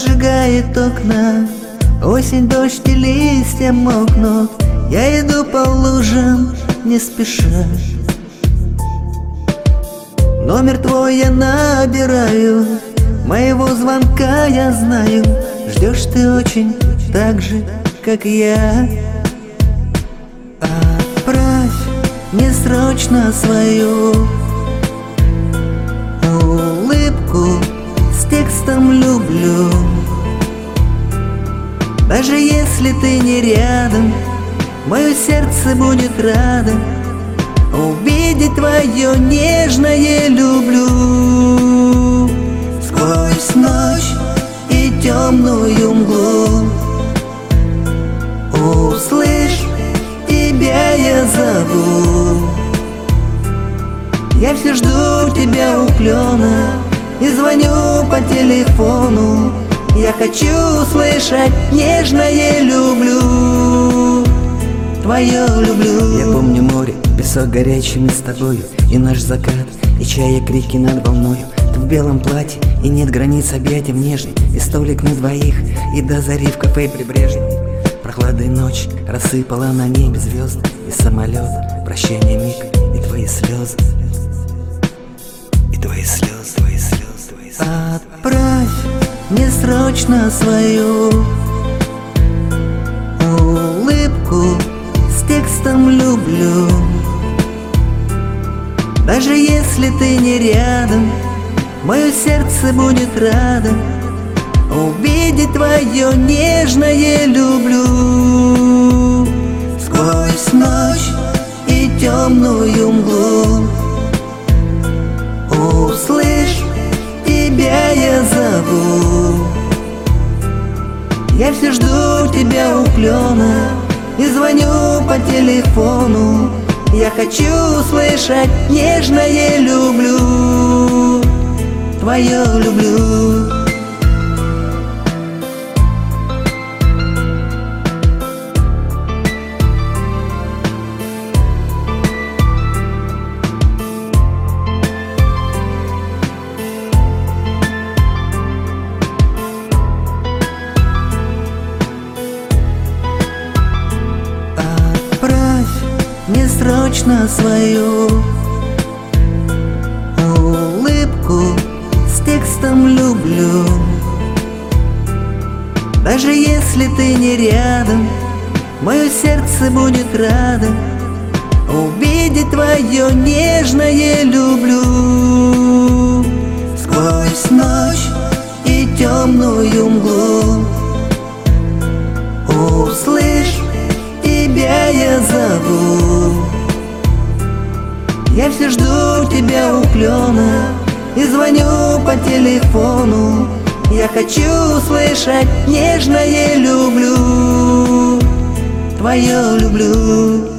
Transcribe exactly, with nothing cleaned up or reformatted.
обжигает окна. Осень, дождь и листья мокнут. Я иду по лужам, не спеша. Номер твой я набираю, моего звонка я знаю. Ждешь ты очень так же, как я. Отправь мне срочно свою улыбку с текстом «люблю». Даже если ты не рядом, мое сердце будет радо увидеть твое нежное «люблю». Сквозь ночь и темную мглу услышь, тебя я зову. Я все жду тебя у клена и звоню по телефону. Я хочу услышать нежное «люблю», твое «люблю». Я помню море, песок горячий мы с тобою, и наш закат, и чая крики над волною. Ты в белом платье, и нет границ объятиям нежных, и столик на двоих, и до зари в кафе прибрежном. Прохладной ночь рассыпала на небе звезды, и самолет, прощание миг, и твои слезы, и твои слезы, твои слезы, твои слезы. Отправь мне срочно свою улыбку с текстом «люблю». Даже если ты не рядом, мое сердце будет радо увидеть твое нежное «люблю». Сквозь ночь и темную мглу услышь, тебя я зову. Я все жду тебя у клена и звоню по телефону. Я хочу услышать нежное «люблю», твое «люблю». Мне срочно свою улыбку с текстом «люблю». Даже если ты не рядом, мое сердце будет радо увидеть твое нежное «люблю». Сквозь ночь и темную мглу услышь, тебя я зову. Я все жду тебя у клена и звоню по телефону. Я хочу услышать нежное «люблю», твое «люблю».